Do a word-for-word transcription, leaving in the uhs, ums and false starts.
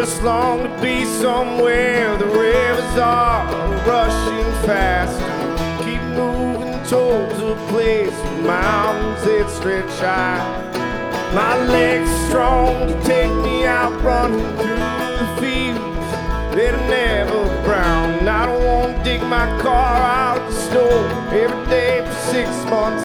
just long to be somewhere the rivers are rushing fast. Keep moving towards a place with mountains that stretch high. My legs strong to take me out running through the fields that are never brown. I don't want to dig my car out of the snow every day for six months.